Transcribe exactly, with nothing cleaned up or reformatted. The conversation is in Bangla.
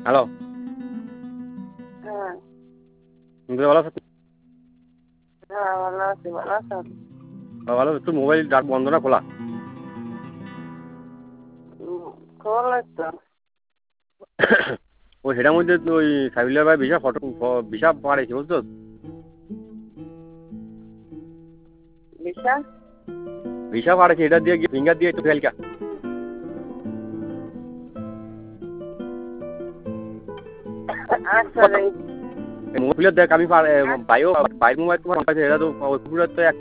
হ্যালো। হ্যাঁ। তুমি ভালো আছো? হ্যাঁ, ভালো আছি। ভালো আছো? ভালো আছো? তোর মোবাইল ডাক বন্ধ না খোলা? উম, খোলাই তো। ওই সেটার মধ্যে ওই সাইবুল্লাহ ভাই বিশাল ফটো বিশাল পাড়েছে বুঝছো? বিশা? বিশাল পাড়েছে, এটা দিয়ে গিয়ে ফিঙ্গার দিয়ে একটু ফেলকা আসলে মোবাইল দেখ আমি বাইও বাইর মোবাইল তোমার এটা তো পুরো তো